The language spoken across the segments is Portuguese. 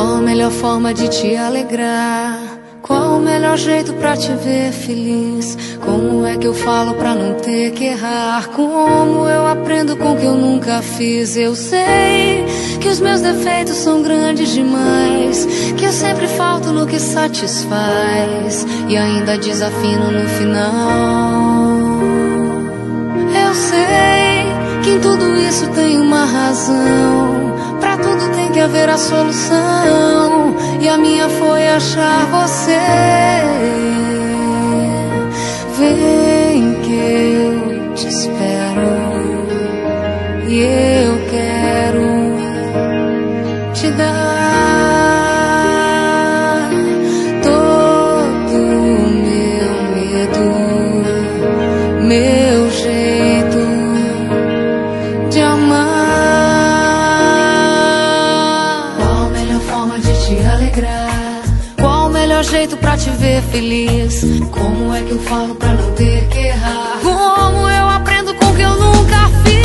Qual a melhor forma de te alegrar? Qual o melhor jeito pra te ver feliz? Como é que eu falo pra não ter que errar? Como eu aprendo com o que eu nunca fiz? Eu sei que os meus defeitos são grandes demais, que eu sempre falto no que satisfaz e ainda desafino no final. Eu sei que em tudo isso tem uma razão, pra tudo tem que haver a solução, e a minha foi achar você. Vem que eu te espero e eu quero te dar todo o meu medo, meu jeito de amar. Qual a melhor forma de te alegrar? Qual o melhor jeito pra te ver feliz? Como é que eu falo pra não ter que errar? Como eu aprendo com o que eu nunca fiz?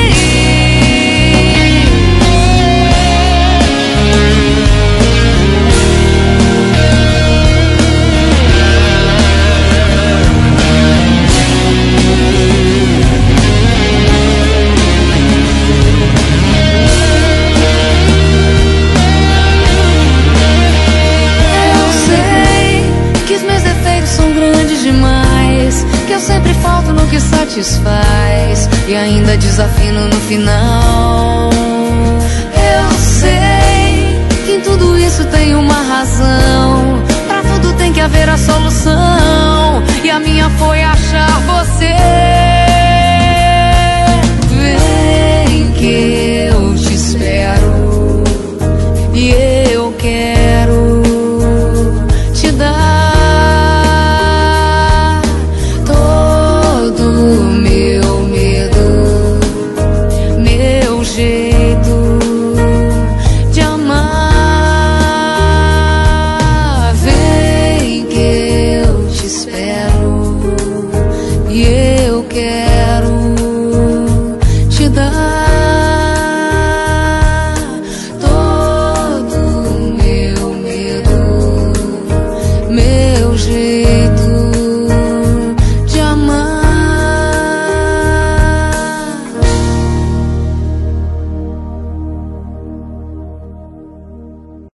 Que eu sempre falto no que satisfaz e ainda desafino no final. Eu sei que em tudo isso tem uma razão, pra tudo tem que haver a solução, e a minha foi achar você. Vem que eu te espero e eu quero